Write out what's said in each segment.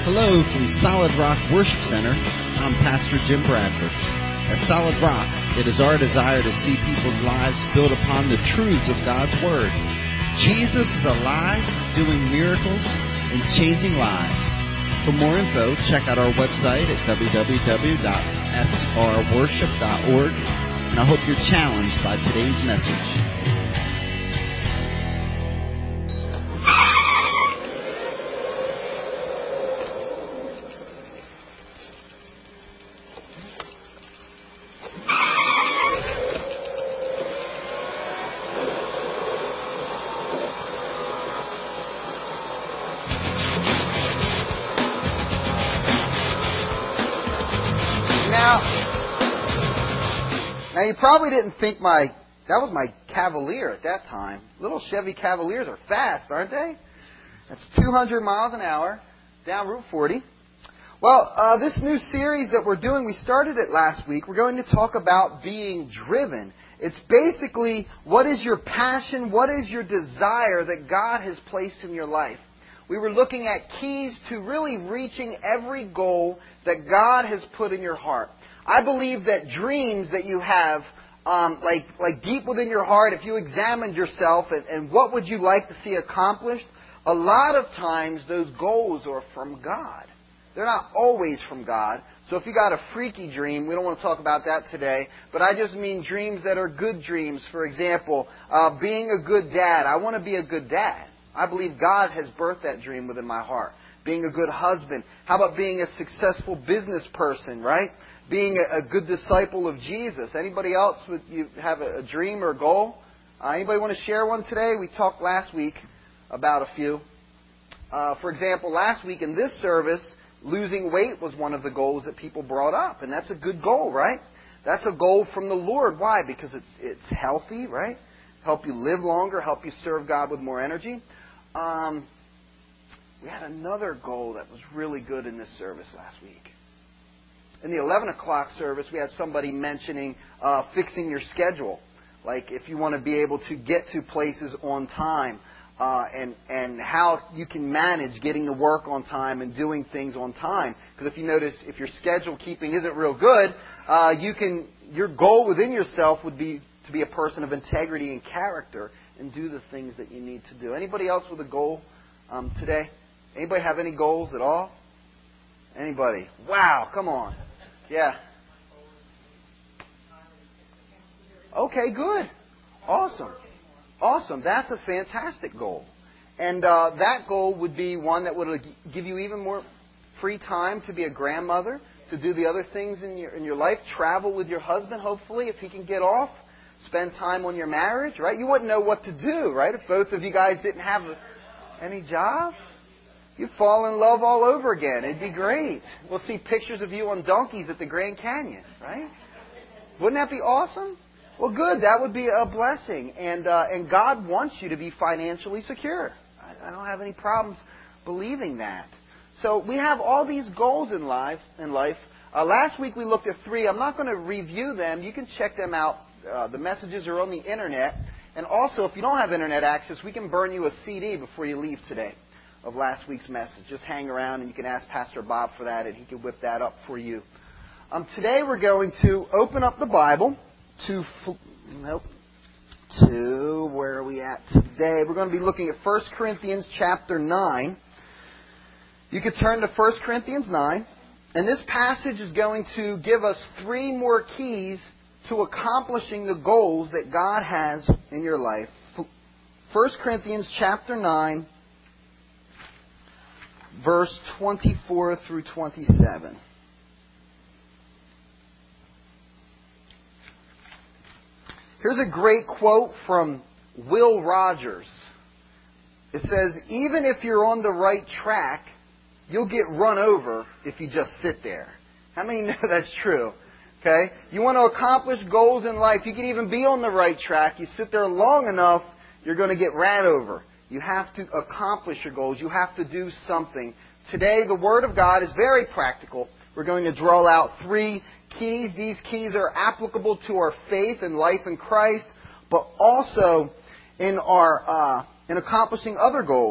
Hello from Solid Rock Worship Center. I'm Pastor Jim Bradford. At Solid Rock, it is our desire to see people's lives built upon the truths of God's Word. Jesus is alive, doing miracles, and changing lives. For more info, check out our website at www.srworship.org, and I hope you're challenged by today's message. Now you probably didn't think that was my Cavalier at that time. Little Chevy Cavaliers are fast, aren't they? That's 200 miles an hour down Route 40. Well, this new series that we're doing, we started it last week. We're going to talk about being driven. It's basically, what is your passion? What is your desire that God has placed in your life? We were looking at keys to really reaching every goal that God has put in your heart. I believe that dreams that you have, like deep within your heart, if you examined yourself and what would you like to see accomplished, a lot of times those goals are from God. They're not always from God. So if you got a freaky dream, we don't want to talk about that today, but I just mean dreams that are good dreams. For example, being a good dad. I want to be a good dad. I believe God has birthed that dream within my heart. Being a good husband. How about being a successful business person, right? Being a good disciple of Jesus. Anybody else, you have a dream or a goal? Anybody want to share one today? We talked last week about a few. For example, last week in this service, losing weight was one of the goals that people brought up. And that's a good goal, right? That's a goal from the Lord. Why? Because it's healthy, right? Help you live longer, help you serve God with more energy. We had another goal that was really good in this service last week. In the 11 o'clock service, we had somebody mentioning fixing your schedule. Like if you want to be able to get to places on time and how you can manage getting to work on time and doing things on time. Because if you notice, if your schedule keeping isn't real good, your goal within yourself would be to be a person of integrity and character and do the things that you need to do. Anybody else with a goal today? Anybody have any goals at all? Anybody? Wow, come on. Yeah. Okay, good. Awesome. That's a fantastic goal. And that goal would be one that would give you even more free time to be a grandmother, to do the other things in your life, travel with your husband, hopefully, if he can get off, spend time on your marriage, right? You wouldn't know what to do, right, if both of you guys didn't have any job. You'd fall in love all over again. It'd be great. We'll see pictures of you on donkeys at the Grand Canyon, right? Wouldn't that be awesome? Well, good. That would be a blessing. And God wants you to be financially secure. I don't have any problems believing that. So we have all these goals in life. Last week we looked at 3. I'm not going to review them. You can check them out. The messages are on the Internet. And also, if you don't have Internet access, we can burn you a CD before you leave today of last week's message. Just hang around and you can ask Pastor Bob for that and he can whip that up for you. Today we're going to open up the Bible to where are we at today? We're going to be looking at 1 Corinthians chapter 9. You could turn to 1 Corinthians 9. And this passage is going to give us 3 more keys to accomplishing the goals that God has in your life. 1 Corinthians chapter 9. Verse 24 through 27. Here's a great quote from Will Rogers. It says, even if you're on the right track, you'll get run over if you just sit there. How many know that's true? Okay? You want to accomplish goals in life, you can even be on the right track. You sit there long enough, you're going to get ran over. You have to accomplish your goals. You have to do something. Today, the Word of God is very practical. We're going to draw out 3 keys. These keys are applicable to our faith and life in Christ, but also in accomplishing other goals.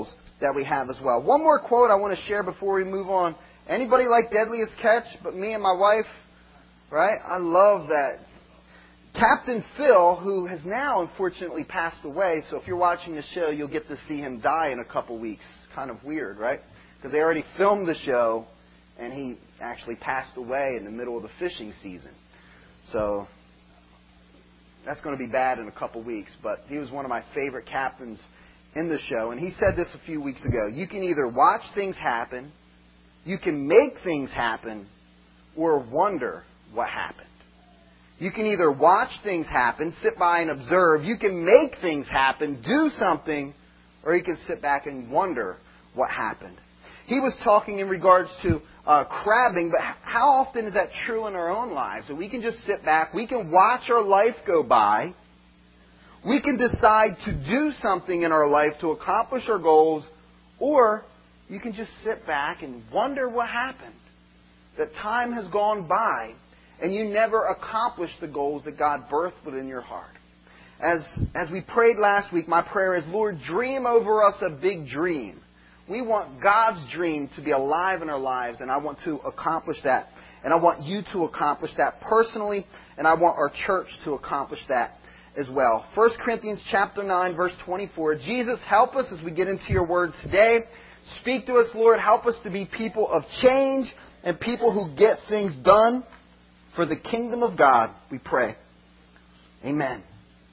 that we have as well. One more quote I want to share before we move on. Anybody like Deadliest Catch but me and my wife? Right? I love that. Captain Phil, who has now unfortunately passed away, so if you're watching the show, you'll get to see him die in a couple weeks. Kind of weird, right? Because they already filmed the show, and he actually passed away in the middle of the fishing season. So that's going to be bad in a couple weeks, but he was one of my favorite captains in the show, and he said this a few weeks ago. You can either watch things happen, you can make things happen, or wonder what happened. You can either watch things happen, sit by and observe. You can make things happen, do something, or you can sit back and wonder what happened. He was talking in regards to crabbing, but how often is that true in our own lives? That we can just sit back, we can watch our life go by, we can decide to do something in our life to accomplish our goals, or you can just sit back and wonder what happened. That time has gone by, and you never accomplished the goals that God birthed within your heart. As we prayed last week, my prayer is, Lord, dream over us a big dream. We want God's dream to be alive in our lives, and I want to accomplish that. And I want you to accomplish that personally, and I want our church to accomplish that as well. 1 Corinthians chapter 9, verse 24. Jesus, help us as we get into your word today. Speak to us, Lord. Help us to be people of change and people who get things done for the kingdom of God, we pray. Amen.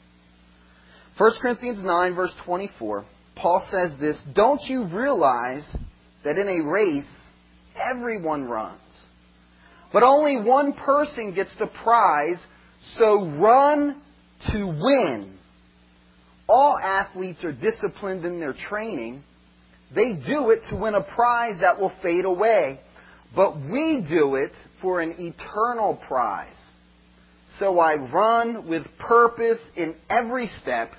1 Corinthians 9, verse 24, Paul says this, don't you realize that in a race, everyone runs, but only one person gets the prize, so run to win. All athletes are disciplined in their training. They do it to win a prize that will fade away, but we do it for an eternal prize. So I run with purpose in every step.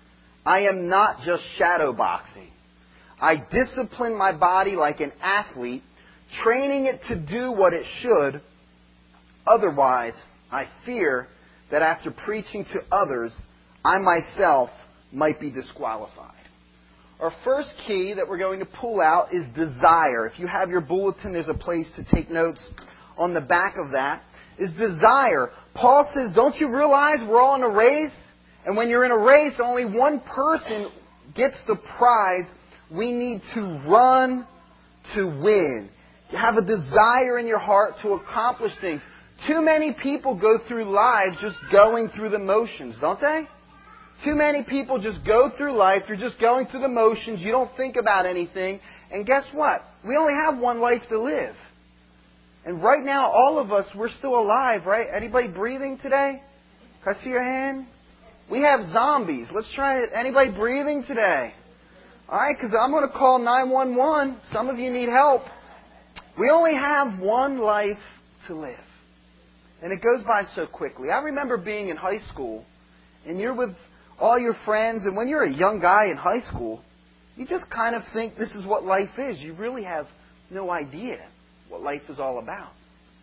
I am not just shadow boxing. I discipline my body like an athlete, training it to do what it should. Otherwise, I fear that after preaching to others, I myself might be disqualified. Our first key that we're going to pull out is desire. If you have your bulletin, there's a place to take notes on the back of that, is desire. Paul says, don't you realize we're all in a race? And when you're in a race, only one person gets the prize. We need to run to win. You have a desire in your heart to accomplish things. Too many people go through life just going through the motions, don't they? Too many people just go through life. You're just going through the motions. You don't think about anything. And guess what? We only have one life to live. And right now, all of us, we're still alive, right? Anybody breathing today? Can I see your hand? We have zombies. Let's try it. Anybody breathing today? All right, because I'm going to call 911. Some of you need help. We only have one life to live. And it goes by so quickly. I remember being in high school, and you're with all your friends, and when you're a young guy in high school, you just kind of think this is what life is. You really have no idea what life is all about.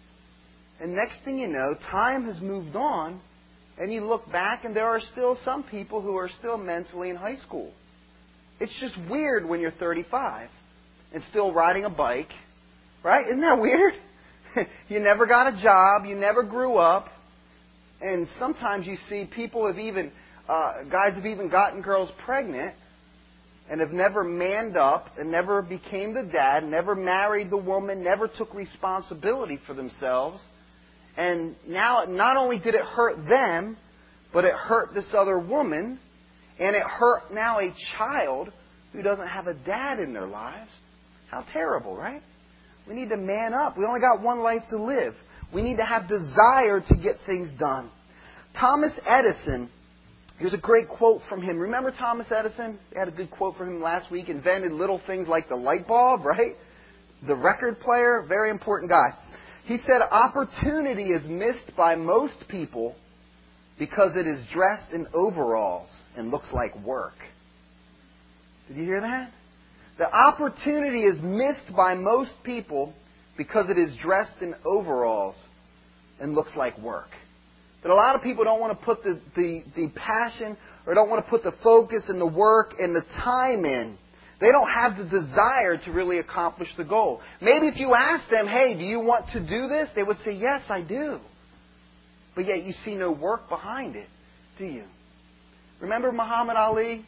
And next thing you know, time has moved on, and you look back, and there are still some people who are still mentally in high school. It's just weird when you're 35 and still riding a bike, right? Isn't that weird? You never got a job, you never grew up, and sometimes you see people have even, guys have even gotten girls pregnant and have never manned up and never became the dad, never married the woman, never took responsibility for themselves. And now, not only did it hurt them, but it hurt this other woman, and it hurt now a child who doesn't have a dad in their lives. How terrible, right? We need to man up. We only got one life to live. We need to have desire to get things done. Thomas Edison, here's a great quote from him. Remember Thomas Edison? We had a good quote from him last week. Invented little things like the light bulb, right? The record player, very important guy. He said, opportunity is missed by most people because it is dressed in overalls and looks like work. Did you hear that? The opportunity is missed by most people because it is dressed in overalls and looks like work. That a lot of people don't want to put the passion or don't want to put the focus and the work and the time in They don't have the desire to really accomplish the goal. Maybe if you ask them, hey, do you want to do this? They would say, yes, I do. But yet you see no work behind it, do you? Remember Muhammad Ali?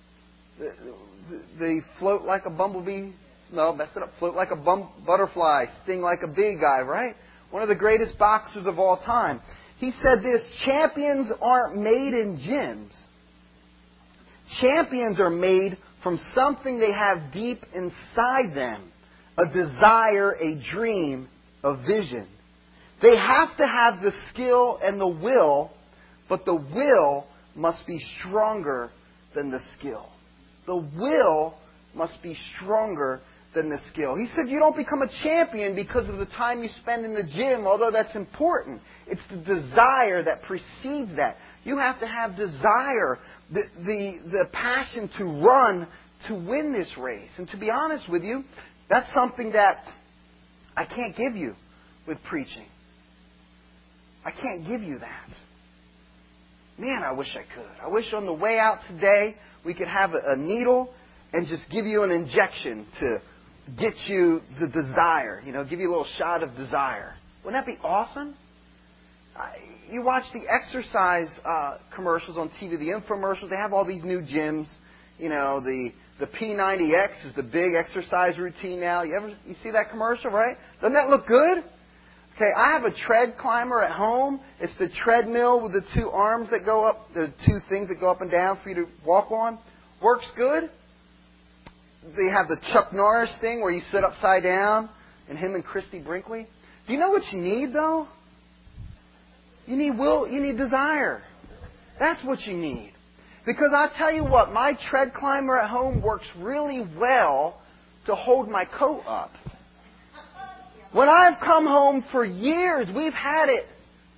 The float like a bumblebee? No, messed it up. Float like a butterfly, sting like a bee guy, right? One of the greatest boxers of all time. He said this, champions aren't made in gyms. Champions are made from something they have deep inside them. A desire, a dream, a vision. They have to have the skill and the will, but the will must be stronger than the skill. The will must be stronger than the skill. He said you don't become a champion because of the time you spend in the gym, although that's important. It's the desire that precedes that. You have to have desire, the passion to run to win this race. And to be honest with you, that's something that I can't give you with preaching. I can't give you that. Man, I wish I could. I wish on the way out today we could have a needle and just give you an injection to get you the desire. Give you a little shot of desire. Wouldn't that be awesome? You watch the exercise commercials on TV, the infomercials. They have all these new gyms. The P90X is the big exercise routine now. You see that commercial, right? Doesn't that look good? Okay, I have a tread climber at home. It's the treadmill with the two arms that go up, the two things that go up and down for you to walk on. Works good. They have the Chuck Norris thing where you sit upside down, and him and Christy Brinkley. Do you know what you need, though? You need will, you need desire. That's what you need. Because I tell you what, my tread climber at home works really well to hold my coat up. When I've come home for years, we've had it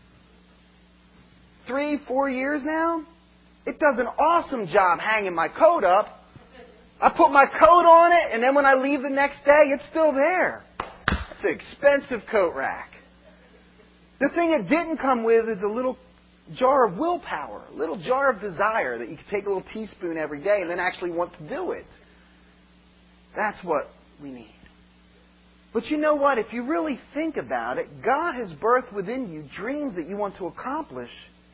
3-4 years now. It does an awesome job hanging my coat up. I put my coat on it, and then when I leave the next day, it's still there. It's an expensive coat rack. The thing it didn't come with is a little jar of willpower, a little jar of desire that you can take a little teaspoon every day and then actually want to do it. That's what we need. But you know what? If you really think about it, God has birthed within you dreams that you want to accomplish.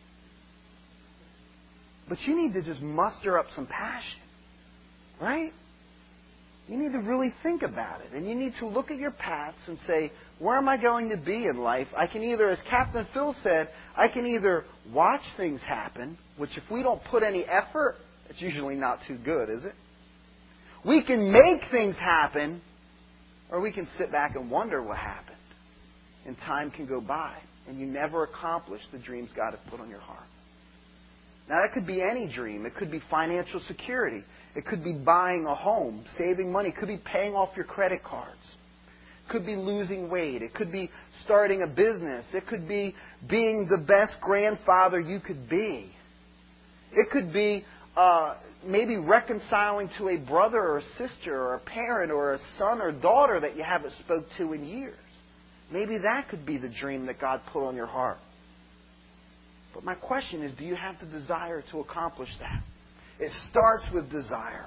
But you need to just muster up some passion. Right? You need to really think about it. And you need to look at your paths and say, where am I going to be in life? I can either, as Captain Phil said, I can either watch things happen, which if we don't put any effort, it's usually not too good, is it? We can make things happen, or we can sit back and wonder what happened. And time can go by, and you never accomplish the dreams God has put on your heart. Now, that could be any dream. It could be financial security. It could be buying a home, saving money. It could be paying off your credit cards. It could be losing weight. It could be starting a business. It could be being the best grandfather you could be. It could be maybe reconciling to a brother or a sister or a parent or a son or daughter that you haven't spoke to in years. Maybe that could be the dream that God put on your heart. But my question is, do you have the desire to accomplish that? It starts with desire.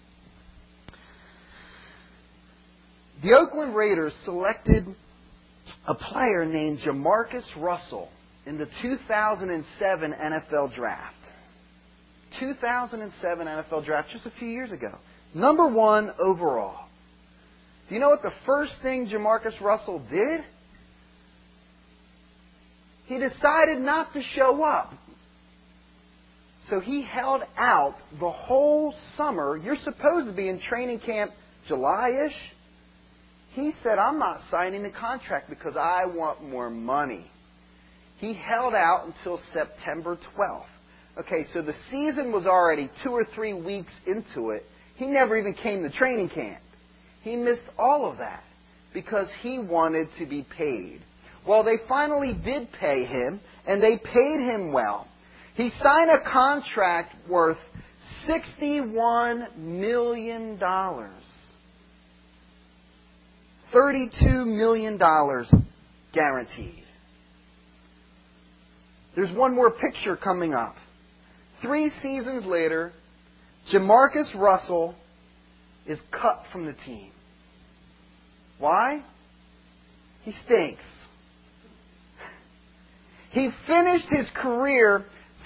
The Oakland Raiders selected a player named Jamarcus Russell in the 2007 NFL Draft. 2007 NFL Draft, just a few years ago. Number 1 overall. Do you know what the first thing Jamarcus Russell did? He decided not to show up. So he held out the whole summer. You're supposed to be in training camp July-ish. He said, I'm not signing the contract because I want more money. He held out until September 12th. Okay, so the season was already 2 or 3 weeks into it. He never even came to training camp. He missed all of that because he wanted to be paid. Well, they finally did pay him, and they paid him well. He signed a contract worth $61 million. $32 million guaranteed. There's one more picture coming up. 3 seasons later, Jamarcus Russell is cut from the team. Why? He stinks. He finished his career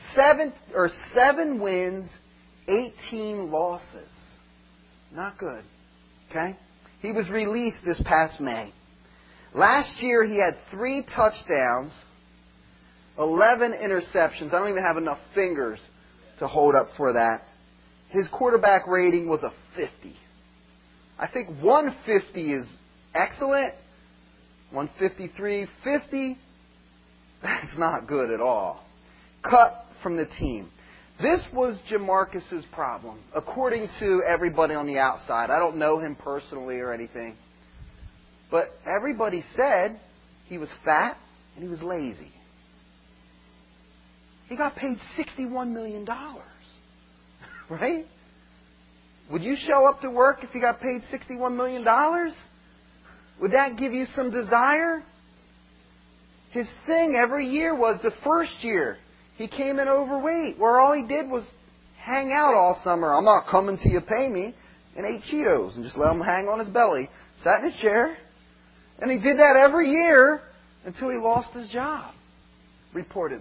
7 wins, 18 losses. Not good. Okay? He was released this past May. Last year he had 3 touchdowns, 11 interceptions. I don't even have enough fingers to hold up for that. His quarterback rating was a 50. I think 150 is excellent. 153, 50, that's not good at all. Cut from the team. This was Jamarcus's problem, according to everybody on the outside. I don't know him personally or anything. But everybody said he was fat and he was lazy. He got paid $61 million. Right? Would you show up to work if you got paid $61 million? Would that give you some desire? His thing every year was the first year he came in overweight, where all he did was hang out all summer. I'm not coming till you pay me. And ate Cheetos and just let him hang on his belly. Sat in his chair. And he did that every year until he lost his job, reportedly.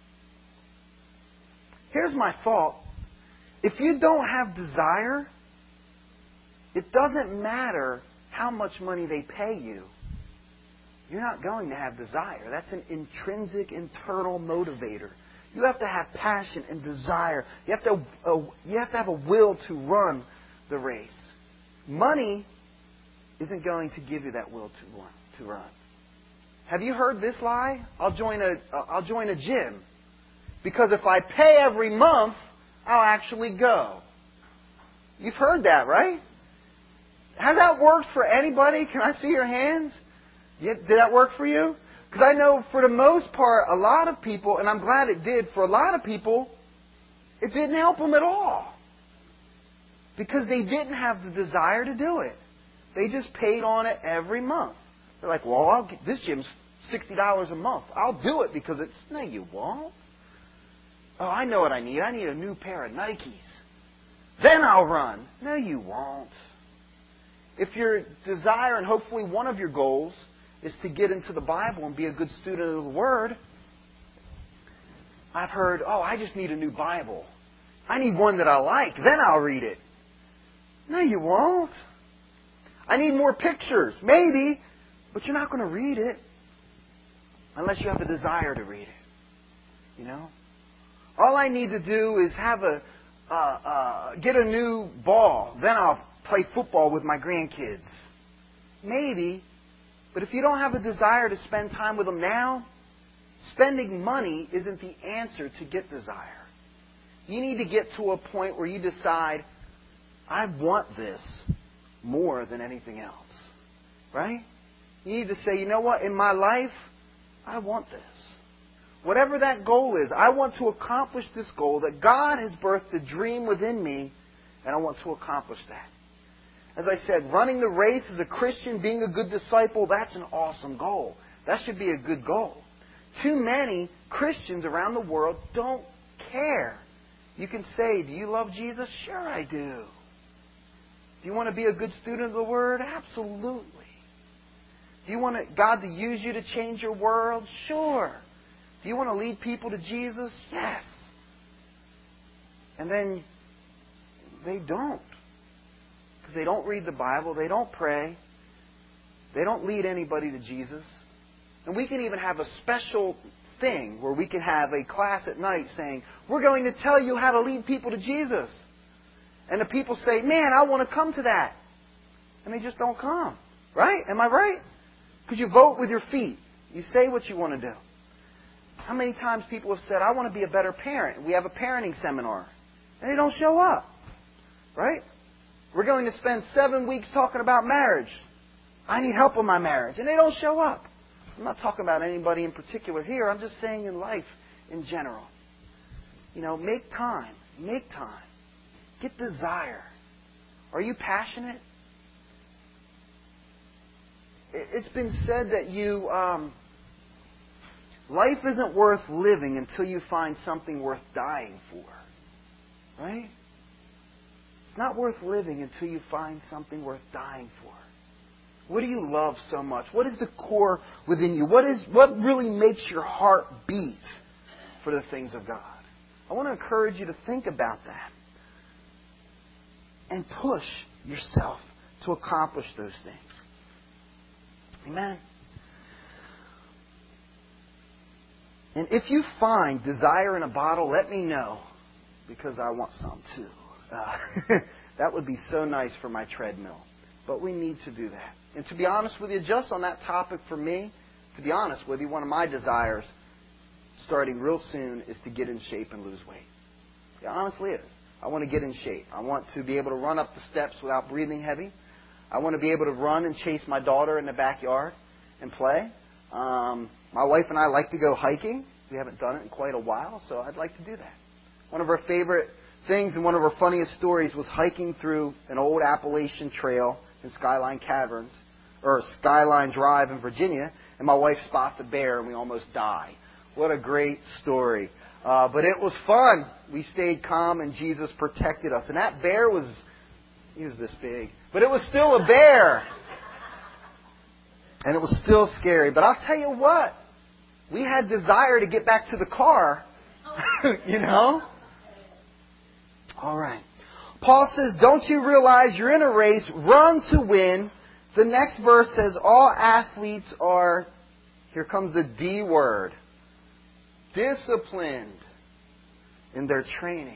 Here's my thought. If you don't have desire, it doesn't matter how much money they pay you. You're not going to have desire. That's an intrinsic, internal motivator. You have to have passion and desire. You have to have a will to run the race. Money isn't going to give you that will to run. Have you heard this lie? I'll join a gym because if I pay every month, I'll actually go. You've heard that, right? Has that worked for anybody? Can I see your hands? Did that work for you? Because I know for the most part, a lot of people, and I'm glad it did, for a lot of people, it didn't help them at all. Because they didn't have the desire to do it. They just paid on it every month. They're like, well, this gym's $60 a month. I'll do it because it's... No, you won't. Oh, I know what I need. I need a new pair of Nikes. Then I'll run. No, you won't. If your desire, and hopefully one of your goals, is to get into the Bible and be a good student of the Word, I've heard, I just need a new Bible. I need one that I like. Then I'll read it. No, you won't. I need more pictures. Maybe. But you're not going to read it unless you have a desire to read it. You know? All I need to do is have get a new ball. Then I'll play football with my grandkids. Maybe. But if you don't have a desire to spend time with them now, spending money isn't the answer to get desire. You need to get to a point where you decide, I want this more than anything else. Right? You need to say, you know what? In my life, I want this. Whatever that goal is, I want to accomplish this goal, that God has birthed a dream within me, and I want to accomplish that. As I said, running the race as a Christian, being a good disciple, that's an awesome goal. That should be a good goal. Too many Christians around the world don't care. You can say, do you love Jesus? Sure I do. Do you want to be a good student of the Word? Absolutely. Do you want God to use you to change your world? Sure. Do you want to lead people to Jesus? Yes. And then they don't. Because they don't read the Bible. They don't pray. They don't lead anybody to Jesus. And we can even have a special thing where we can have a class at night saying, we're going to tell you how to lead people to Jesus. And the people say, man, I want to come to that. And they just don't come. Right? Am I right? Because you vote with your feet. You say what you want to do. How many times people have said, I want to be a better parent. We have a parenting seminar. And they don't show up. Right? We're going to spend 7 weeks talking about marriage. I need help with my marriage. And they don't show up. I'm not talking about anybody in particular here. I'm just saying in life in general. You know, make time. Make time. Get desire. Are you passionate? It's been said that life isn't worth living until you find something worth dying for. Right? It's not worth living until you find something worth dying for. What do you love so much? What is the core within you? What really makes your heart beat for the things of God? I want to encourage you to think about that and push yourself to accomplish those things. Amen. And if you find desire in a bottle, let me know, because I want some too. That would be so nice for my treadmill. But we need to do that. And to be honest with you, just on that topic for me, to be honest with you, one of my desires starting real soon is to get in shape and lose weight. It honestly is. I want to get in shape. I want to be able to run up the steps without breathing heavy. I want to be able to run and chase my daughter in the backyard and play. My wife and I like to go hiking. We haven't done it in quite a while, so I'd like to do that. One of our favorite things and one of our funniest stories was hiking through an old Appalachian trail in Skyline Caverns, or Skyline Drive in Virginia, and my wife spots a bear and we almost die. What a great story. But it was fun. We stayed calm and Jesus protected us. And that bear he was this big, but it was still a bear. And it was still scary. But I'll tell you what, we had desire to get back to the car. You know? All right. Paul says, don't you realize you're in a race? Run to win. The next verse says, all athletes are, here comes the D word, disciplined in their training.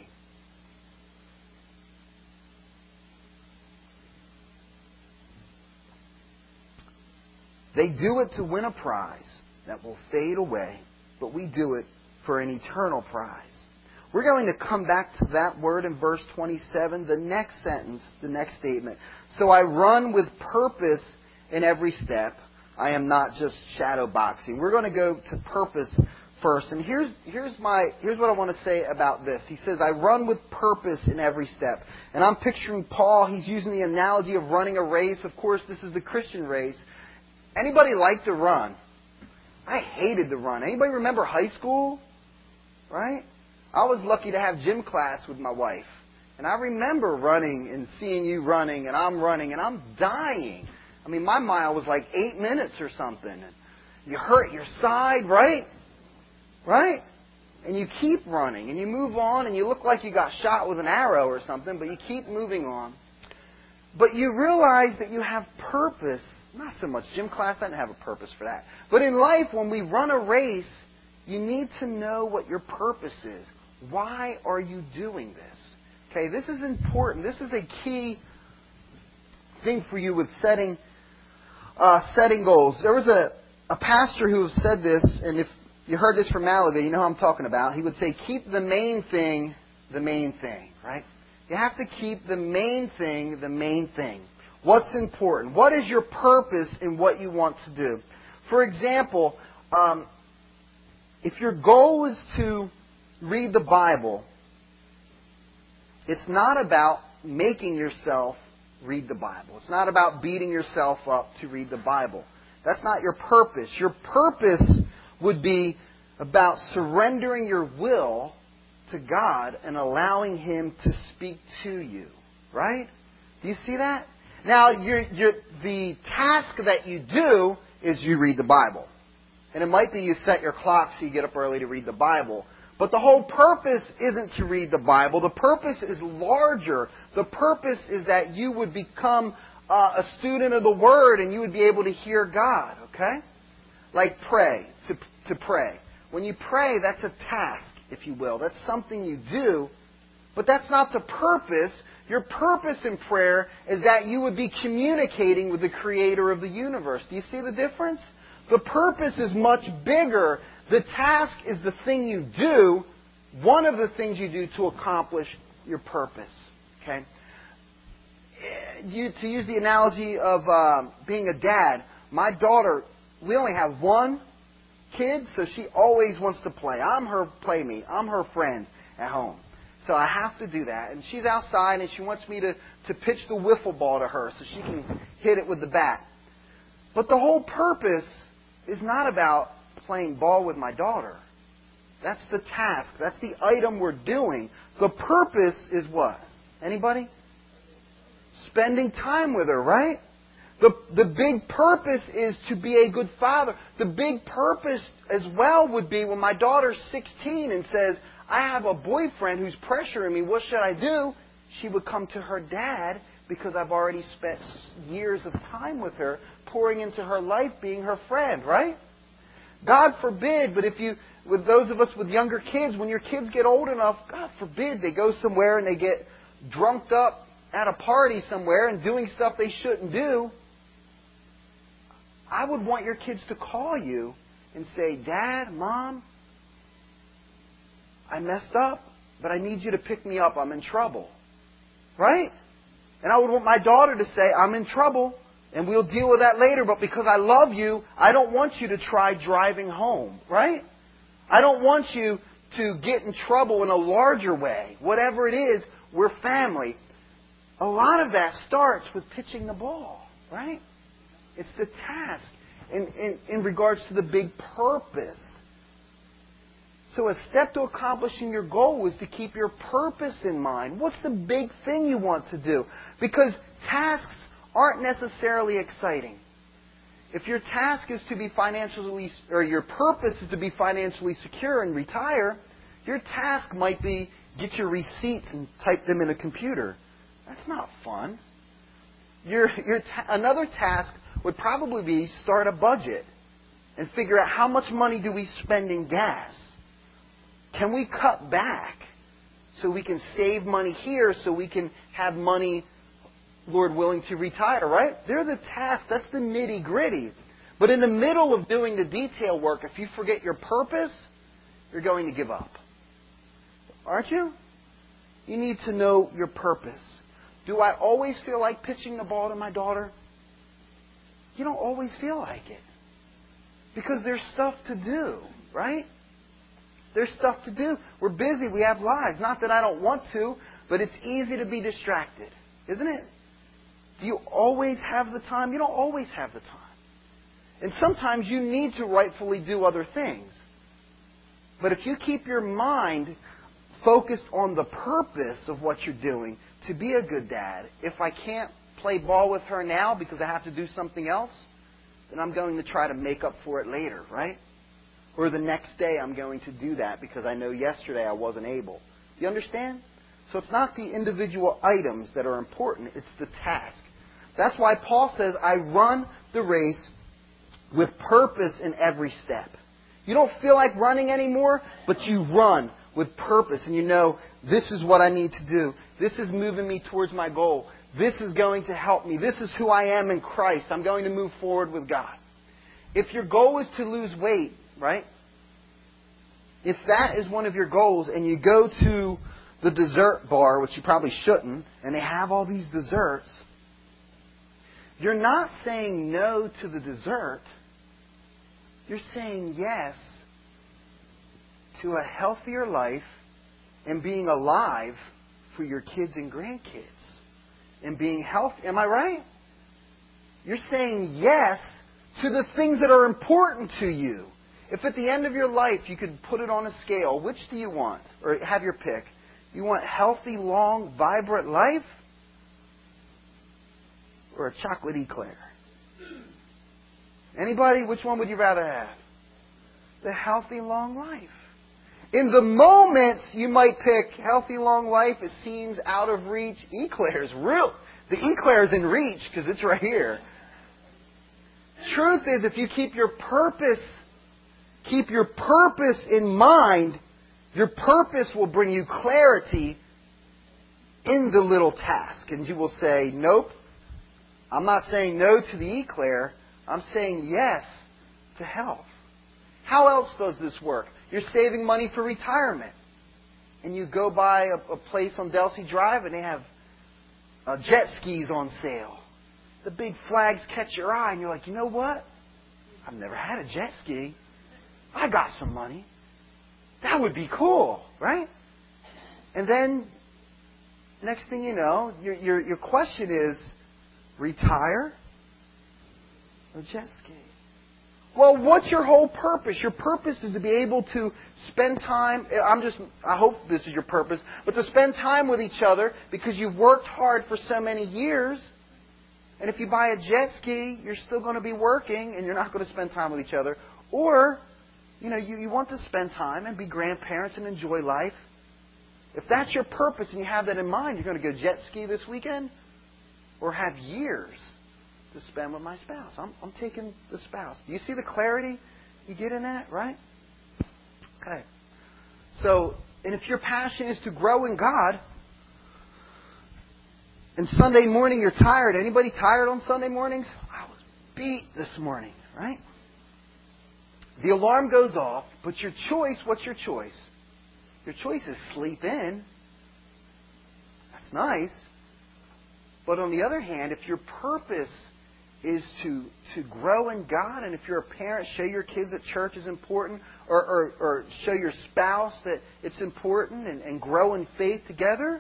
They do it to win a prize that will fade away, but we do it for an eternal prize. We're going to come back to that word in verse 27, the next sentence, the next statement. So I run with purpose in every step. I am not just shadow boxing. We're going to go to purpose first. And here's what I want to say about this. He says, I run with purpose in every step. And I'm picturing Paul. He's using the analogy of running a race. Of course, this is the Christian race. Anybody like to run? I hated to run. Anybody remember high school? Right? I was lucky to have gym class with my wife. And I remember running and seeing you running, and I'm dying. I mean, my mile was like 8 minutes or something. And you hurt your side, right? Right? And you keep running, and you move on, and you look like you got shot with an arrow or something, but you keep moving on. But you realize that you have purpose. Not so much gym class, I didn't have a purpose for that. But in life, when we run a race, you need to know what your purpose is. Why are you doing this? Okay, this is important. This is a key thing for you with setting goals. There was a pastor who said this, and if you heard this from Malaga, you know who I'm talking about. He would say, keep the main thing, right? You have to keep the main thing. What's important? What is your purpose in what you want to do? For example, if your goal is to read the Bible, it's not about making yourself read the Bible. It's not about beating yourself up to read the Bible. That's not your purpose. Your purpose would be about surrendering your will to God and allowing Him to speak to you. Right? Do you see that? Now, the task that you do is you read the Bible. And it might be you set your clock so you get up early to read the Bible. But the whole purpose isn't to read the Bible. The purpose is larger. The purpose is that you would become a student of the Word and you would be able to hear God. Okay? Like pray, to pray. When you pray, that's a task, if you will. That's something you do. But that's not the purpose. Your purpose in prayer is that you would be communicating with the Creator of the universe. Do you see the difference? The purpose is much bigger. The task is the thing you do, one of the things you do to accomplish your purpose. Okay? To use the analogy of being a dad, my daughter, we only have one kid, so she always wants to play. I'm her playmate. I'm her friend at home. So I have to do that. And she's outside and she wants me to pitch the wiffle ball to her so she can hit it with the bat. But the whole purpose is not about playing ball with my daughter. That's the task. That's the item we're doing. The purpose is what? Anybody? spending time with her, right? The big purpose is to be a good father. The big purpose as well would be when my daughter's 16 and says, I have a boyfriend who's pressuring me, what should I do? She would come to her dad because I've already spent years of time with her, pouring into her life, being her friend, right? God forbid, but with those of us with younger kids, when your kids get old enough, God forbid, they go somewhere and they get drunked up at a party somewhere and doing stuff they shouldn't do. I would want your kids to call you and say, Dad, Mom, I messed up, but I need you to pick me up. I'm in trouble. Right? And I would want my daughter to say, I'm in trouble, and we'll deal with that later, but because I love you, I don't want you to try driving home. Right? I don't want you to get in trouble in a larger way. Whatever it is, we're family. A lot of that starts with pitching the ball. Right? It's the task in regards to the big purpose. So a step to accomplishing your goal is to keep your purpose in mind. What's the big thing you want to do? Because tasks aren't necessarily exciting. If your task is to be financially, or your purpose is to be financially secure and retire, your task might be get your receipts and type them in a computer. That's not fun. Another task would probably be start a budget and figure out how much money do we spend in gas. Can we cut back so we can save money here so we can have money, Lord willing, to retire, right? They're the tasks. That's the nitty-gritty. But in the middle of doing the detail work, if you forget your purpose, you're going to give up. Aren't you? You need to know your purpose. Do I always feel like pitching the ball to my daughter? You don't always feel like it. Because there's stuff to do, right? There's stuff to do. We're busy. We have lives. Not that I don't want to, but it's easy to be distracted, isn't it? Do you always have the time? You don't always have the time. And sometimes you need to rightfully do other things. But if you keep your mind focused on the purpose of what you're doing, to be a good dad, if I can't play ball with her now because I have to do something else, then I'm going to try to make up for it later, right? Or the next day I'm going to do that because I know yesterday I wasn't able. Do you understand? So it's not the individual items that are important, it's the task. That's why Paul says, I run the race with purpose in every step. You don't feel like running anymore, but you run with purpose and you know, this is what I need to do. This is moving me towards my goal. This is going to help me. This is who I am in Christ. I'm going to move forward with God. If your goal is to lose weight, right? If that is one of your goals and you go to the dessert bar, which you probably shouldn't, and they have all these desserts, you're not saying no to the dessert. You're saying yes to a healthier life and being alive for your kids and grandkids. And being healthy. Am I right? You're saying yes to the things that are important to you. If at the end of your life you could put it on a scale, which do you want? Or have your pick. You want healthy, long, vibrant life? Or a chocolate eclair? Anybody? Which one would you rather have? The healthy, long life. In the moment, you might pick healthy, long life. It seems out of reach. Eclair's real. The eclair's in reach because it's right here. Truth is, if you keep your purpose in mind, your purpose will bring you clarity in the little task. And you will say, nope, I'm not saying no to the eclair. I'm saying yes to health. How else does this work? You're saving money for retirement. And you go by a place on Delsey Drive and they have jet skis on sale. The big flags catch your eye and you're like, you know what? I've never had a jet ski. I got some money. That would be cool, right? And then, next thing you know, your question is, retire or jet ski? Well, what's your whole purpose? Your purpose is to be able to spend time, I hope this is your purpose, but to spend time with each other because you've worked hard for so many years. And if you buy a jet ski, you're still going to be working and you're not going to spend time with each other. Or, you want to spend time and be grandparents and enjoy life. If that's your purpose and you have that in mind, you're going to go jet ski this weekend or have years to spend with my spouse. I'm taking the spouse. Do you see the clarity you get in that, right? Okay. So, and if your passion is to grow in God, and Sunday morning you're tired. Anybody tired on Sunday mornings? I was beat this morning, right? The alarm goes off, but your choice, what's your choice? Your choice is sleep in. That's nice. But on the other hand, if your purpose is to grow in God, and if you're a parent, show your kids that church is important, or show your spouse that it's important, and grow in faith together,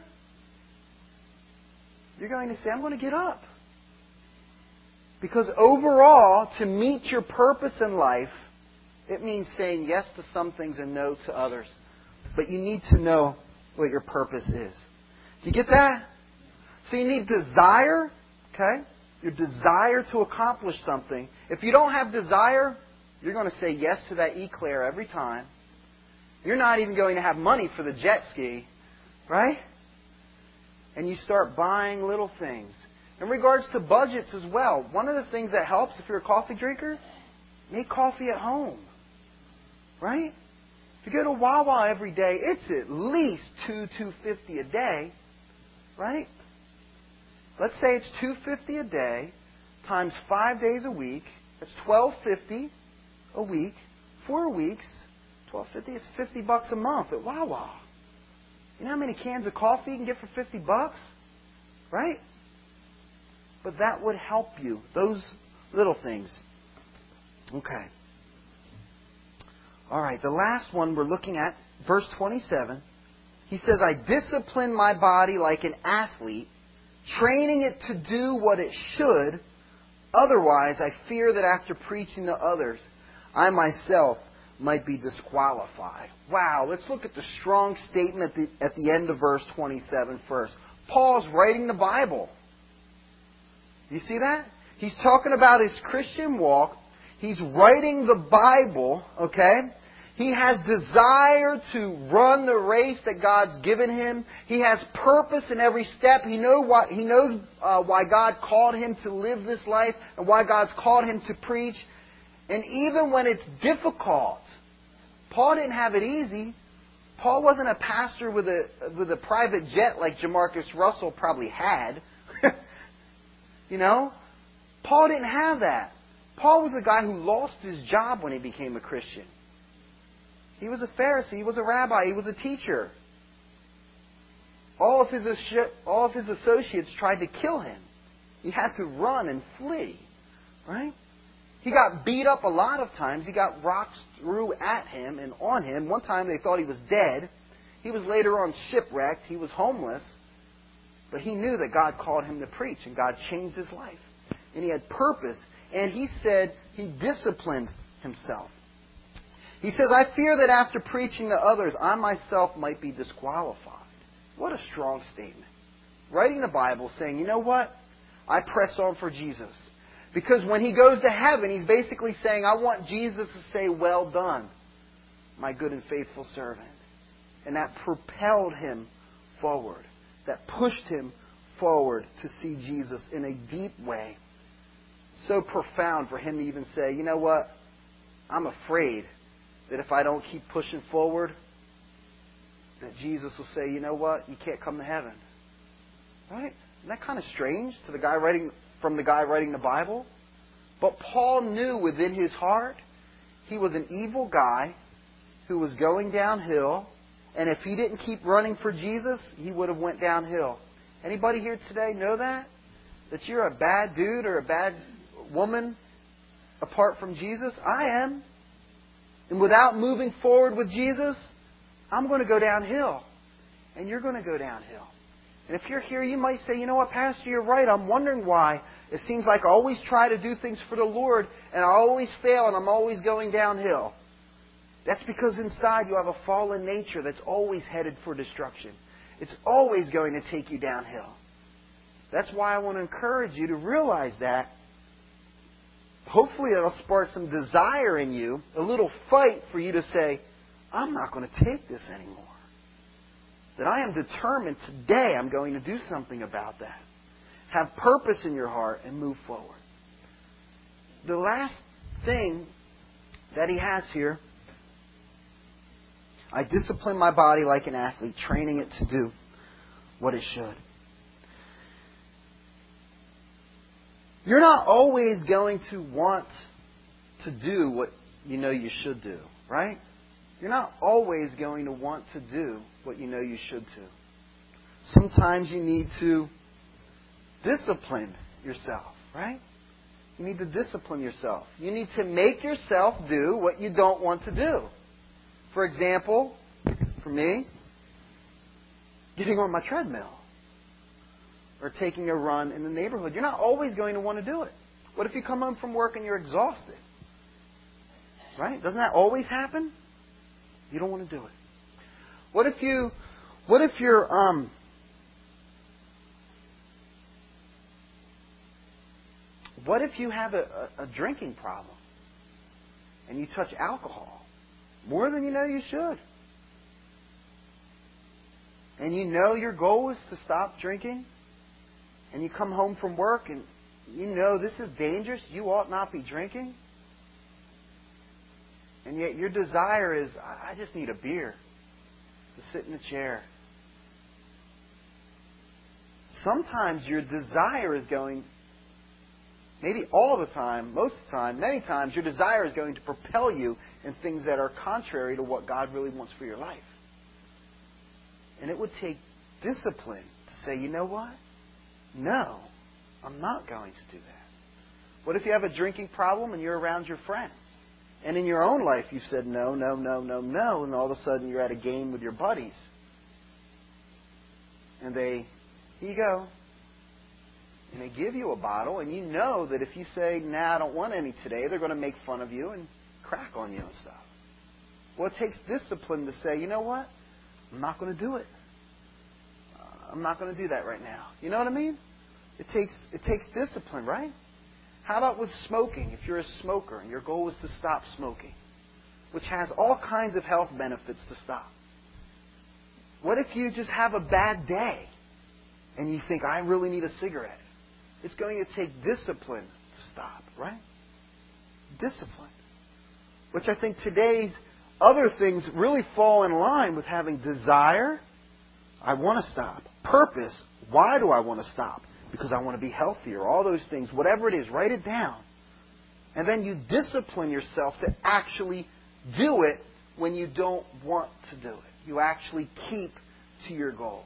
you're going to say, I'm going to get up. Because overall, to meet your purpose in life, it means saying yes to some things and no to others. But you need to know what your purpose is. Do you get that? So you need desire, okay? Your desire to accomplish something. If you don't have desire, you're going to say yes to that eclair every time. You're not even going to have money for the jet ski, right? And you start buying little things. In regards to budgets as well, one of the things that helps if you're a coffee drinker, make coffee at home, right? If you go to Wawa every day, it's at least $2.50 a day, right? Let's say it's $2.50 a day times 5 days a week. That's $12.50 a week. 4 weeks, $12.50. It's $50 a month at Wawa. You know how many cans of coffee you can get for $50, right? But that would help you. Those little things. Okay. All right. The last one we're looking at, verse 27. He says, I discipline my body like an athlete, training it to do what it should. Otherwise, I fear that after preaching to others, I myself might be disqualified. Wow, let's look at the strong statement at the end of verse 27 first. Paul's writing the Bible. You see that? He's talking about his Christian walk. He's writing the Bible, okay? He has desire to run the race that God's given him. He has purpose in every step. He knows why God called him to live this life and why God's called him to preach. And even when it's difficult, Paul didn't have it easy. Paul wasn't a pastor with a private jet like Jamarcus Russell probably had. You know? Paul didn't have that. Paul was a guy who lost his job when he became a Christian. He was a Pharisee. He was a rabbi. He was a teacher. All of his associates tried to kill him. He had to run and flee. Right? He got beat up a lot of times. He got rocks threw at him and on him. One time they thought he was dead. He was later on shipwrecked. He was homeless. But he knew that God called him to preach, and God changed his life. And he had purpose. And he said he disciplined himself. He says, I fear that after preaching to others, I myself might be disqualified. What a strong statement. Writing the Bible saying, you know what? I press on for Jesus. Because when he goes to heaven, he's basically saying, I want Jesus to say, well done, my good and faithful servant. And that propelled him forward. That pushed him forward to see Jesus in a deep way. So profound for him to even say, you know what? I'm afraid that if I don't keep pushing forward, that Jesus will say, you know what? You can't come to heaven. Right? Isn't that kind of strange to the guy writing the Bible? But Paul knew within his heart he was an evil guy who was going downhill, and if he didn't keep running for Jesus, he would have went downhill. Anybody here today know that? That you're a bad dude or a bad woman apart from Jesus? I am. And without moving forward with Jesus, I'm going to go downhill. And you're going to go downhill. And if you're here, you might say, you know what, Pastor, you're right. I'm wondering why It seems like I always try to do things for the Lord, and I always fail, and I'm always going downhill. That's because inside you have a fallen nature that's always headed for destruction. It's always going to take you downhill. That's why I want to encourage you to realize that. Hopefully it'll spark some desire in you, a little fight for you to say, I'm not going to take this anymore. That I am determined today I'm going to do something about that. Have purpose in your heart and move forward. The last thing that he has here, I discipline my body like an athlete, training it to do what it should. You're not always going to want to do what you know you should do, right? You're not always going to want to do what you know you should do. Sometimes you need to discipline yourself, right? You need to discipline yourself. You need to make yourself do what you don't want to do. For example, for me, getting on my treadmill or taking a run in the neighborhood. You're not always going to want to do it. What if you come home from work and you're exhausted? Right? Doesn't that always happen? You don't want to do it. What if you have a drinking problem and you touch alcohol more than you know you should? And you know your goal is to stop drinking, and you come home from work and you know this is dangerous, you ought not be drinking, and yet your desire is, I just need a beer to sit in a chair. Sometimes your desire is going, maybe all the time, most of the time, many times, your desire is going to propel you in things that are contrary to what God really wants for your life. And it would take discipline to say, you know what? No, I'm not going to do that. What if you have a drinking problem and you're around your friends? And in your own life you've said no, no, no, no, no, and all of a sudden you're at a game with your buddies. And here you go. And they give you a bottle, and you know that if you say, nah, I don't want any today, they're going to make fun of you and crack on you and stuff. Well, it takes discipline to say, you know what? I'm not going to do it. I'm not going to do that right now. You know what I mean? It takes discipline, right? How about with smoking? If you're a smoker and your goal is to stop smoking, which has all kinds of health benefits to stop. What if you just have a bad day and you think, I really need a cigarette? It's going to take discipline to stop, right? Discipline. Which I think today's other things really fall in line with having desire. I want to stop. Purpose. Why do I want to stop? Because I want to be healthier. All those things. Whatever it is, write it down. And then you discipline yourself to actually do it when you don't want to do it. You actually keep to your goals.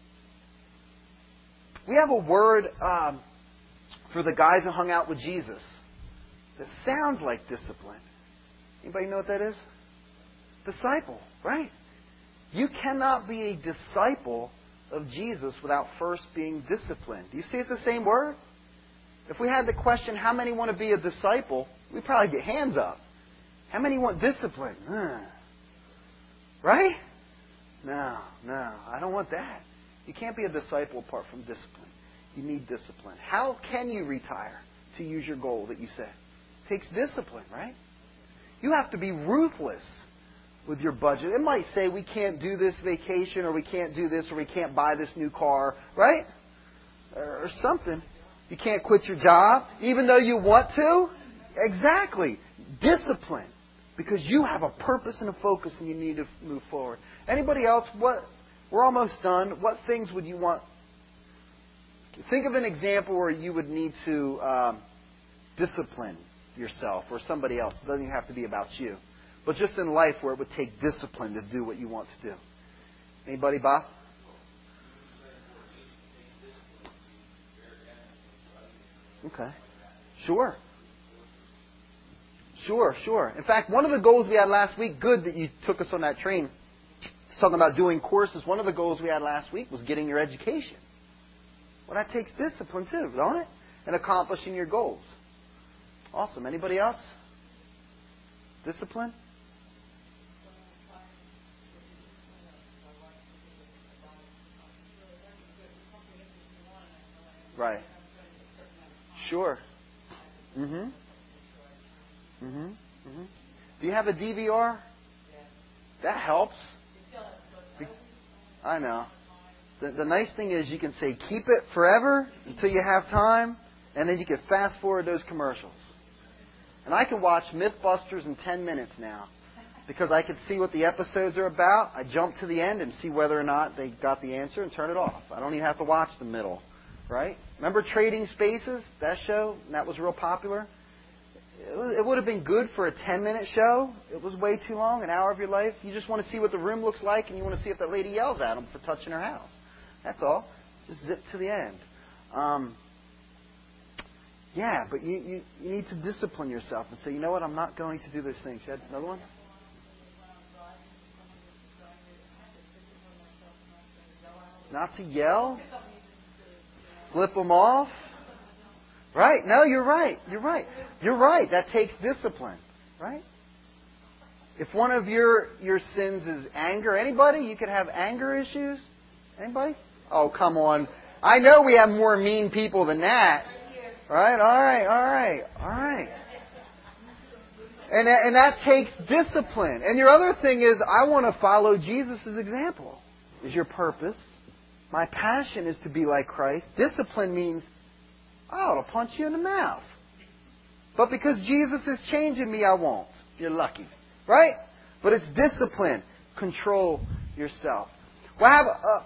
We have a word for the guys who hung out with Jesus that sounds like discipline. Anybody know what that is? Disciple, right? You cannot be a disciple of Jesus without first being disciplined. Do you see it's the same word? If we had the question, how many want to be a disciple, we'd probably get hands up. How many want discipline? Right? No, I don't want that. You can't be a disciple apart from discipline. You need discipline. How can you retire to use your goal that you set? It takes discipline, right? You have to be ruthless with your budget. It might say we can't do this vacation, or we can't do this, or we can't buy this new car, right? Or something. You can't quit your job, even though you want to. Exactly. Discipline. Because you have a purpose and a focus and you need to move forward. Anybody else? We're almost done. What things would you want? Think of an example where you would need to discipline yourself or somebody else. It doesn't even have to be about you. But just in life where it would take discipline to do what you want to do. Anybody, Bob? Okay. Sure. In fact, one of the goals we had last week, good that you took us on that train, talking about doing courses, one of the goals we had last week was getting your education. Well, that takes discipline too, don't it? and accomplishing your goals. Awesome. Anybody else? Discipline? Right. Sure. Do you have a DVR? That helps. I know. The nice thing is you can say keep it forever until you have time, and then you can fast forward those commercials. And I can watch Mythbusters in 10 minutes now because I can see what the episodes are about. I jump to the end and see whether or not they got the answer and turn it off. I don't even have to watch the middle. Right? Remember Trading Spaces? That show? That was real popular. It would have been good for a 10-minute show. It was way too long, an hour of your life. You just want to see what the room looks like, and you want to see if that lady yells at them for touching her house. That's all. Just zip to the end. Yeah, but you need to discipline yourself and say, you know what, I'm not going to do those things. You had another one? Not to yell? Flip them off? Right? No, you're right. You're right. You're right. That takes discipline. Right? If one of your sins is anger, anybody? You could have anger issues? Anybody? Oh, come on. I know we have more mean people than that. Right? All right. And that takes discipline. And your other thing is, I want to follow Jesus' example. Is your purpose. My passion is to be like Christ. Discipline means, it'll punch you in the mouth. But because Jesus is changing me, I won't. You're lucky. Right? But it's discipline. Control yourself. Well, I have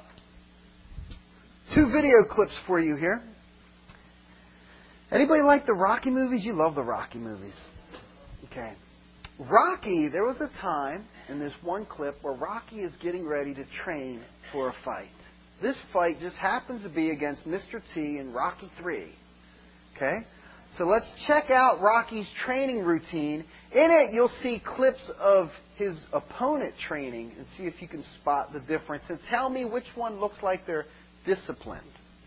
2 video clips for you here. Anybody like the Rocky movies? You love the Rocky movies. Okay. Rocky, there was a time in this one clip where Rocky is getting ready to train for a fight. This fight just happens to be against Mr. T in Rocky 3. Okay? So let's check out Rocky's training routine. In it, you'll see clips of his opponent training and see if you can spot the difference. And tell me which one looks like they're disciplined.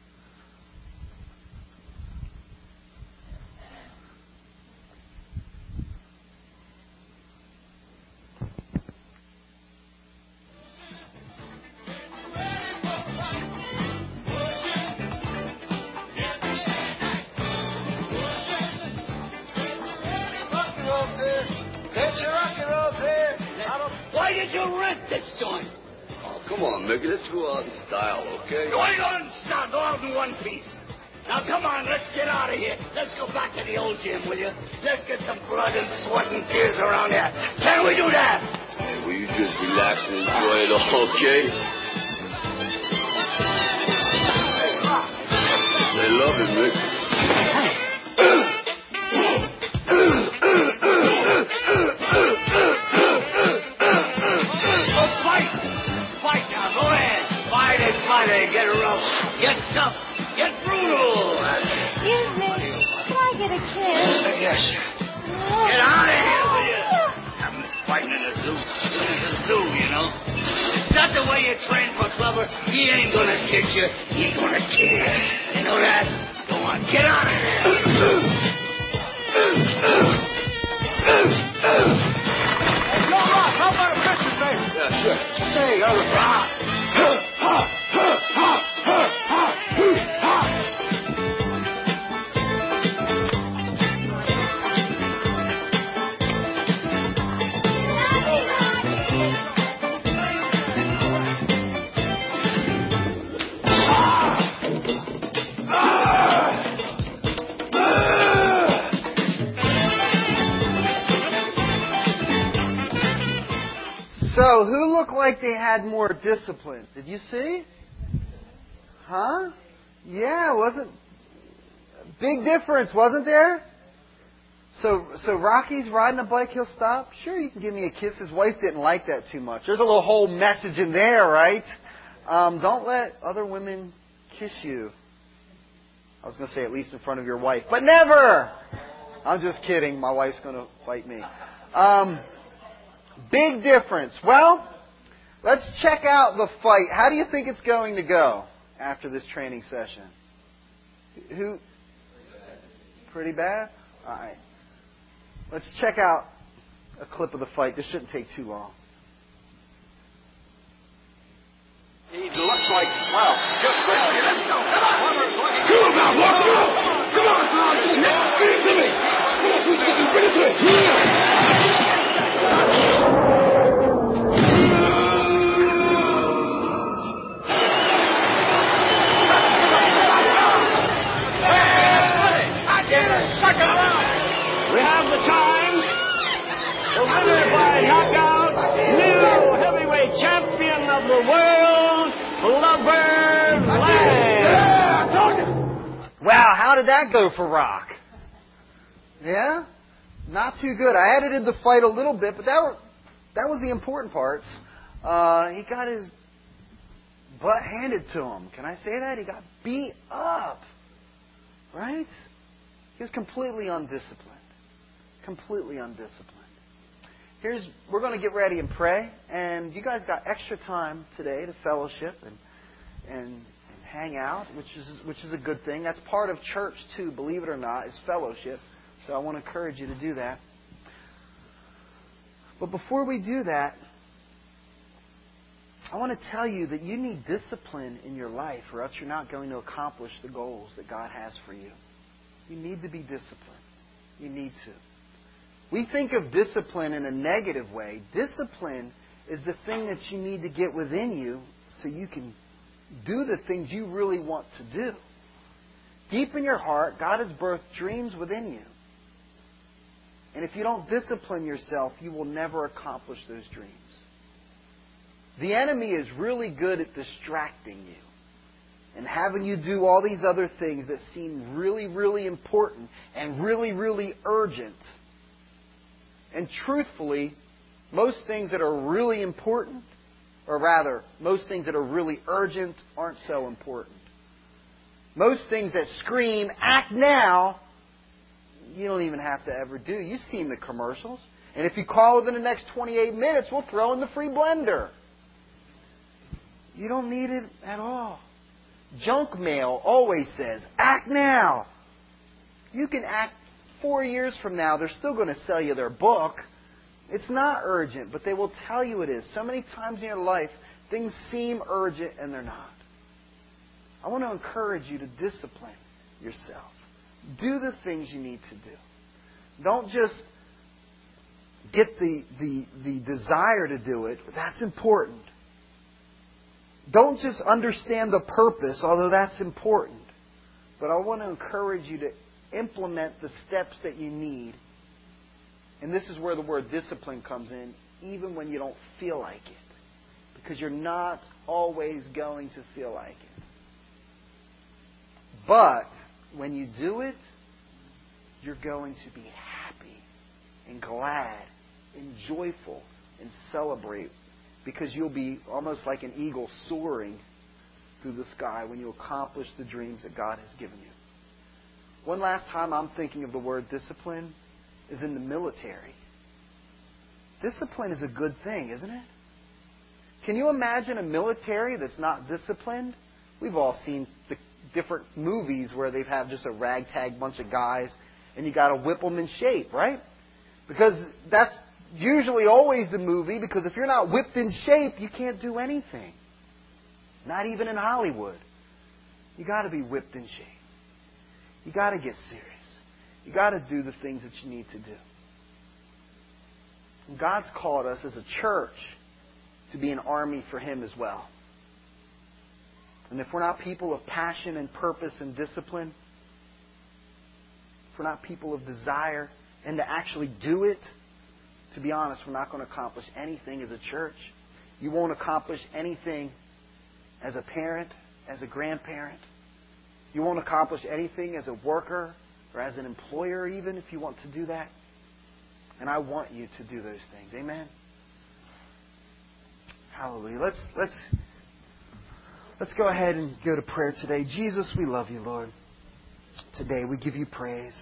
Why did you rent this joint? Oh, come on, Mickey. Let's go out in style, okay? Go out in style. Go out in one piece. Now, come on. Let's get out of here. Let's go back to the old gym, will you? Let's get some blood and sweat and tears around here. Can we do that? Hey, will you just relax and enjoy it all, okay? They love it, Mick. Get rough, get tough, get brutal. Excuse me, can I get a kiss? Yes. Get out of here, will you? I'm fighting in a zoo. This is a zoo, you know. It's not the way you train for Clubber. He ain't gonna kiss you. He's gonna kill you. You know that? Go on, get out of here. Hey, Joe Rock, how about a picture, baby? Yeah, sure. Hey, all right. So, who looked like they had more discipline? Did you see? Huh? Yeah, wasn't big difference, wasn't there? So Rocky's riding a bike, he'll stop. Sure, you can give me a kiss. His wife didn't like that too much. There's a little whole message in there, right? Don't let other women kiss you. I was going to say at least in front of your wife, but never. I'm just kidding. My wife's going to fight me. Big difference. Well, let's check out the fight. How do you think it's going to go after this training session? Pretty bad? All right. Let's check out a clip of the fight. This shouldn't take too long. He looks like, well, just ready. Let's go. Come on. Come on now, walk it out! Come on, son! Bring it to me! Come on, sweet chicken, bring it to me! We have the time. The winner by knockout, new heavyweight champion of the world, Clubber Lang. Wow, how did that go for Rock? Yeah? Not too good. I edited the fight a little bit, but that was the important parts. He got his butt handed to him. Can I say that? He got beat up. Right? He was completely undisciplined. Completely undisciplined. We're going to get ready and pray, and you guys got extra time today to fellowship and hang out, which is a good thing. That's part of church too, believe it or not, is fellowship. So I want to encourage you to do that. But before we do that, I want to tell you that you need discipline in your life, or else you're not going to accomplish the goals that God has for you. You need to be disciplined. You need to. We think of discipline in a negative way. Discipline is the thing that you need to get within you so you can do the things you really want to do. Deep in your heart, God has birthed dreams within you. And if you don't discipline yourself, you will never accomplish those dreams. The enemy is really good at distracting you and having you do all these other things that seem really, really important and really, really urgent. And truthfully, most things that are really important, or rather, most things that are really urgent aren't so important. Most things that scream, act now, you don't even have to ever do. You've seen the commercials. And if you call within the next 28 minutes, we'll throw in the free blender. You don't need it at all. Junk mail always says, act now. You can act 4 years from now. They're still going to sell you their book. It's not urgent, but they will tell you it is. So many times in your life, things seem urgent and they're not. I want to encourage you to discipline yourself. Do the things you need to do. Don't just get the desire to do it. That's important. Don't just understand the purpose, although that's important. But I want to encourage you to implement the steps that you need. And this is where the word discipline comes in, even when you don't feel like it. Because you're not always going to feel like it. But when you do it, you're going to be happy and glad and joyful and celebrate. Because you'll be almost like an eagle soaring through the sky when you accomplish the dreams that God has given you. One last time I'm thinking of the word discipline is in the military. Discipline is a good thing, isn't it? Can you imagine a military that's not disciplined? We've all seen the different movies where they've had just a ragtag bunch of guys and you got to whip them in shape, right? Because that's usually always the movie, because if you're not whipped in shape, you can't do anything. Not even in Hollywood. You got to be whipped in shape. You got to get serious. You got to do the things that you need to do. And God's called us as a church to be an army for Him as well. And if we're not people of passion and purpose and discipline, if we're not people of desire and to actually do it, to be honest, we're not going to accomplish anything as a church. You won't accomplish anything as a parent, as a grandparent. You won't accomplish anything as a worker or as an employer even if you want to do that. And I want you to do those things. Amen? Hallelujah. Let's go ahead and go to prayer today. Jesus, we love you, Lord. Today we give you praise.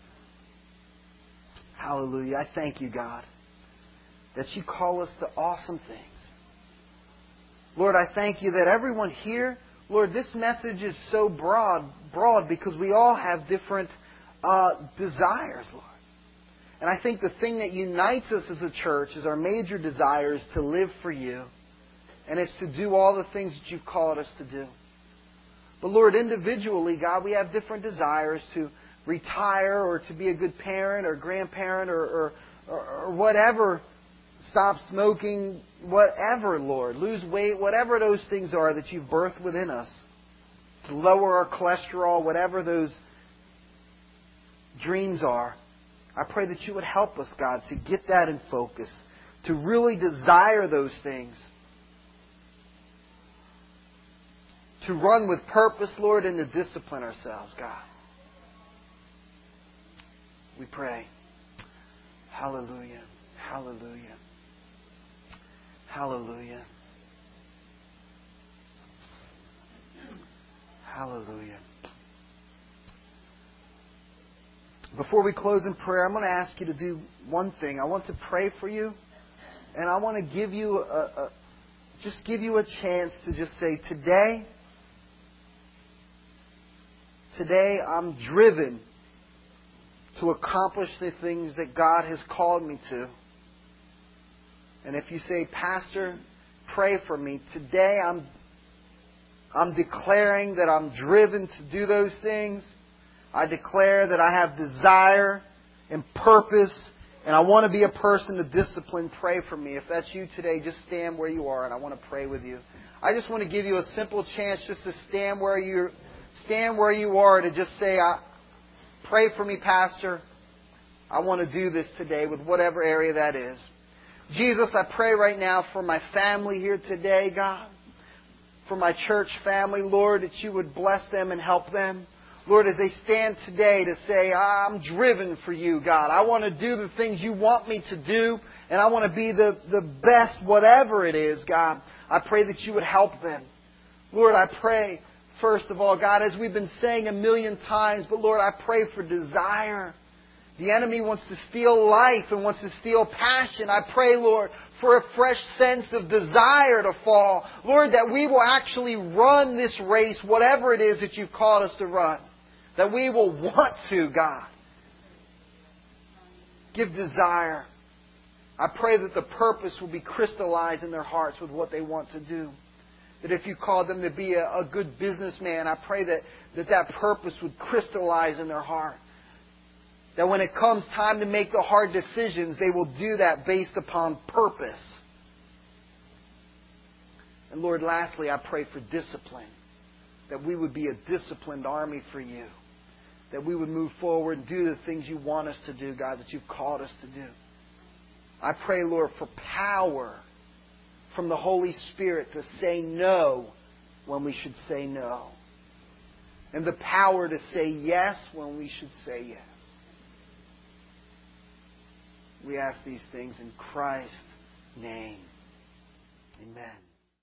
Hallelujah. I thank you, God, that you call us to awesome things. Lord, I thank you that everyone here, Lord, this message is so broad because we all have different desires, Lord. And I think the thing that unites us as a church is our major desire is to live for You. And it's to do all the things that You've called us to do. But Lord, individually, God, we have different desires to retire or to be a good parent or grandparent or whatever. Stop smoking, whatever, Lord. Lose weight, whatever those things are that You've birthed within us. To lower our cholesterol, whatever those dreams are. I pray that You would help us, God, to get that in focus. To really desire those things. To run with purpose, Lord, and to discipline ourselves, God. We pray. Hallelujah. Hallelujah. Hallelujah. Hallelujah. Before we close in prayer, I'm going to ask you to do one thing. I want to pray for you, and I want to give you give you a chance to just say, Today I'm driven to accomplish the things that God has called me to. And if you say, Pastor, pray for me. Today I'm declaring that I'm driven to do those things. I declare that I have desire and purpose, and I want to be a person to discipline. Pray for me. If that's you today, just stand where you are, and I want to pray with you. I just want to give you a simple chance just to stand where you are, to just say, pray for me, Pastor. I want to do this today with whatever area that is. Jesus, I pray right now for my family here today, God. For my church family, Lord, that You would bless them and help them. Lord, as they stand today to say, I'm driven for You, God. I want to do the things You want me to do, and I want to be the best, whatever it is, God. I pray that You would help them. Lord, I pray, first of all, God, as we've been saying a million times, but Lord, I pray for desire. The enemy wants to steal life and wants to steal passion. I pray, Lord, for a fresh sense of desire to fall. Lord, that we will actually run this race, whatever it is that You've called us to run. That we will want to, God. Give desire. I pray that the purpose will be crystallized in their hearts with what they want to do. That if You called them to be a good businessman, I pray that purpose would crystallize in their heart. That when it comes time to make the hard decisions, they will do that based upon purpose. And Lord, lastly, I pray for discipline. That we would be a disciplined army for You. That we would move forward and do the things You want us to do, God, that You've called us to do. I pray, Lord, for power from the Holy Spirit to say no when we should say no. And the power to say yes when we should say yes. We ask these things in Christ's name. Amen.